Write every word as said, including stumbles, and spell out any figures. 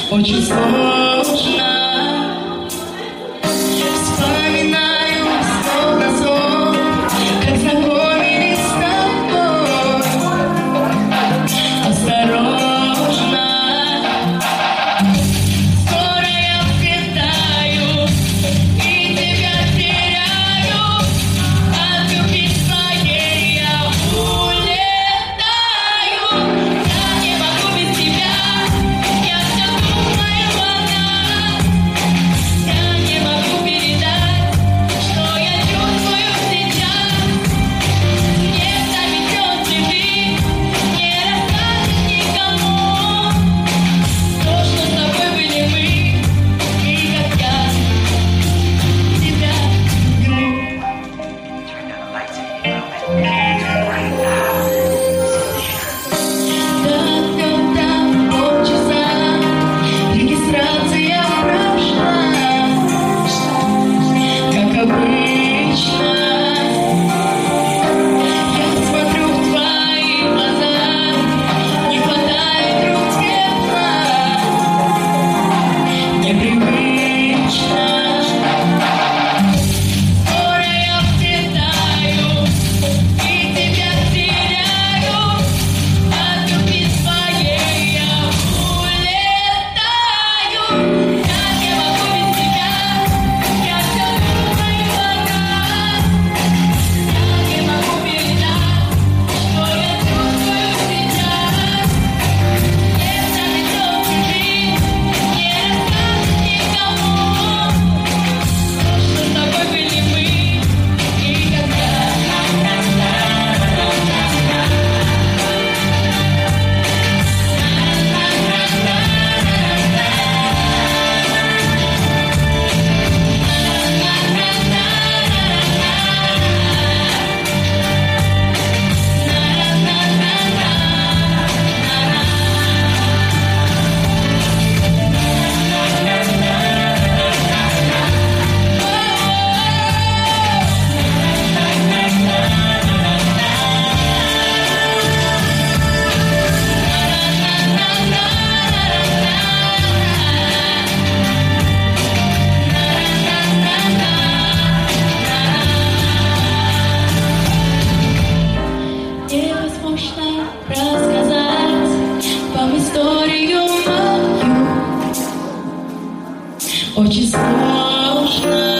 Очень сложно. Вспоминаю сон на сон, как знакомились с тобой. Осторожно, скоро я взлетаю и тебя теряю. От любви своей я улетаю. Я не могу без тебя. Я все думаю о нас. Я не могу передать, что я чувствую сейчас. Не заведет любви, не расскажешь никому то, что с тобой были мы, и как я тебя люблю. Да-да-да, полчаса, регистрация прошла, как обычно. Я смотрю в твои глаза, не хватает друг тепла, непривычно. Скоро я взлетаю и тебя теряю. От любви своей я улетаю. Я не могу без тебя. Я все думаю о нас. Я не могу передать, что я чувствую сейчас. Не заведет любви, не расскажешь никому то, что с тобой были мы, и как я. Невозможно рассказать вам историю мою. Очень сложно.